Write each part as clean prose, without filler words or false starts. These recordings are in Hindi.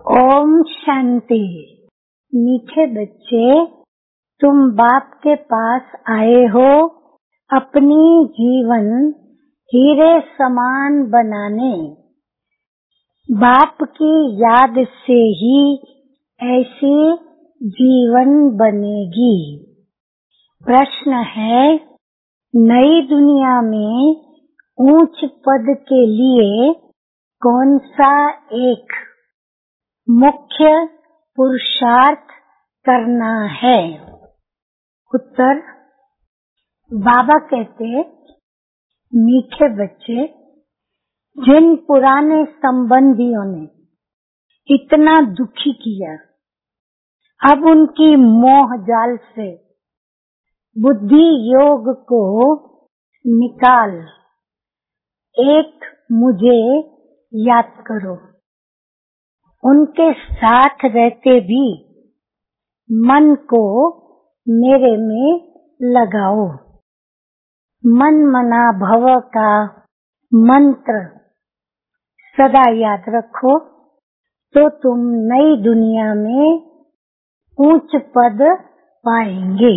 ओम शांति। मीठे बच्चे, तुम बाप के पास आए हो अपनी जीवन हीरे समान बनाने। बाप की याद से ही ऐसी जीवन बनेगी। प्रश्न है, नई दुनिया में ऊंच पद के लिए कौन सा एक मुख्य पुरुषार्थ करना है? उत्तर, बाबा कहते, मीठे बच्चे, जिन पुराने संबंधियों ने इतना दुखी किया, अब उनकी मोह जाल से बुद्धि योग को निकाल एक मुझे याद करो। उनके साथ रहते भी मन को मेरे में लगाओ। मन मना भव का मंत्र सदा याद रखो तो तुम नई दुनिया में ऊंच पद पाएंगे।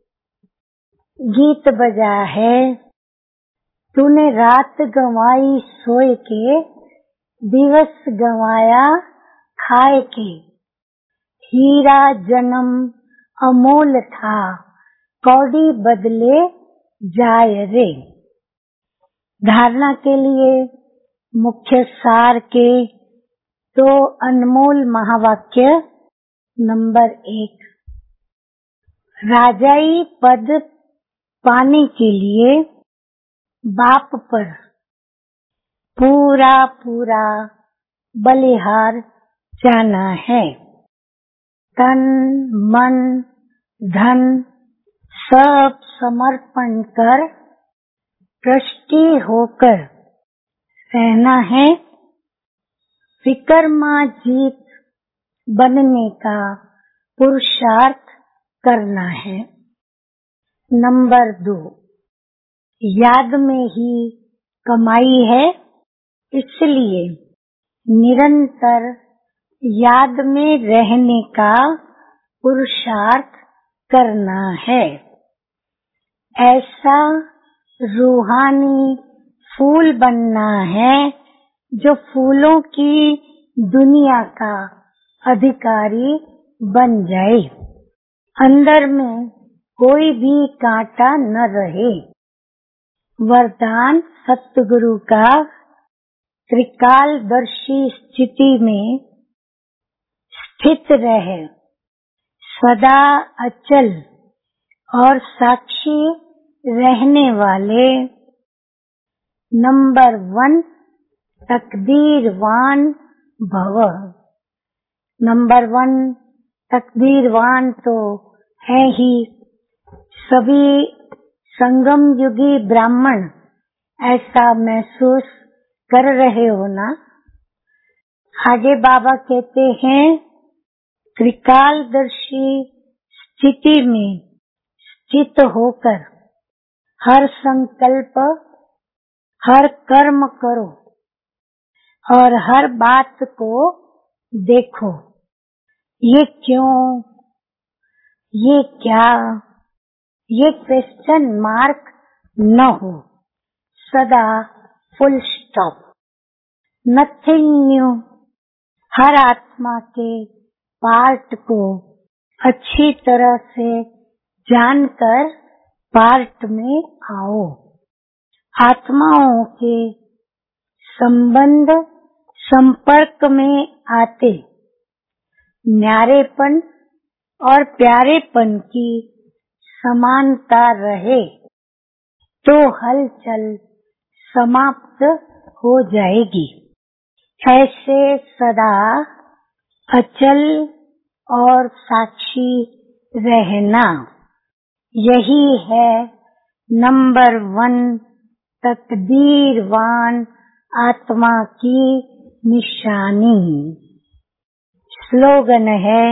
गीत बजा है, तूने रात गंवाई सोए के, दिवस गंवाया खाए के। हीरा जन्म अमोल था, कौड़ी बदले जाए रे। धारणा के लिए मुख्य सार के तो अनमोल महावाक्य। नंबर 1, राजाई पद पाने के लिए बाप पर पूरा पूरा बलिहार जाना है। तन मन धन सब समर्पण कर ट्रस्टी होकर रहना है। विक्रमाजीत बनने का पुरुषार्थ करना है। नंबर 2, याद में ही कमाई है, इसलिए निरंतर याद में रहने का पुरुषार्थ करना है। ऐसा रूहानी फूल बनना है जो फूलों की दुनिया का अधिकारी बन जाए। अंदर में कोई भी कांटा न रहे। वरदान सतगुरु का त्रिकालदर्शी स्थिति में स्थित रहे, सदा अचल और साक्षी रहने वाले। नंबर 1, तकदीरवान भव। नंबर 1 तकदीरवान तो है ही। सभी संगम युगी ब्राह्मण ऐसा महसूस कर रहे हो ना? आगे बाबा कहते हैं, त्रिकालदर्शी स्थिति में स्थित होकर हर संकल्प हर कर्म करो और हर बात को देखो। ये क्यों, ये क्या, ये क्वेश्चन मार्क न हो, सदा फुल स्टॉप। Nothing new. हर आत्मा के पार्ट को अच्छी तरह से जानकर पार्ट में आओ। आत्माओं के संबंध संपर्क में आते न्यारेपन और प्यारेपन की समानता रहे तो हलचल समाप्त हो जाएगी। ऐसे सदा अचल और साक्षी रहना, यही है नंबर 1 तकदीरवान आत्मा की निशानी। स्लोगन है,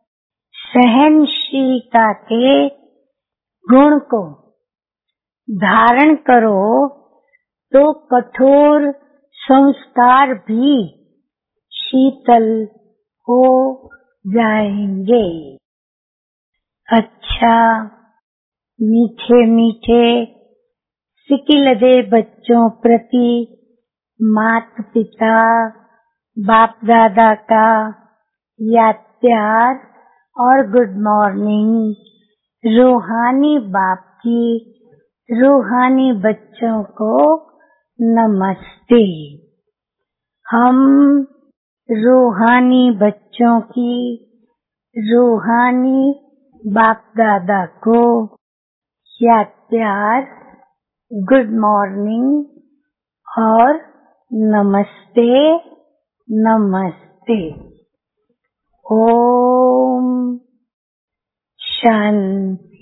सहनशीलता के गुण को धारण करो तो कठोर संस्कार भी शीतल हो जाएंगे। अच्छा, मीठे मीठे सिकिलदे बच्चों प्रति माता पिता बाप दादा का याद प्यार और गुड मॉर्निंग। रूहानी बाप की रूहानी बच्चों को नमस्ते। हम रूहानी बच्चों की रूहानी बाप दादा को याद प्यार, गुड मॉर्निंग और नमस्ते नमस्ते। ओम शांति।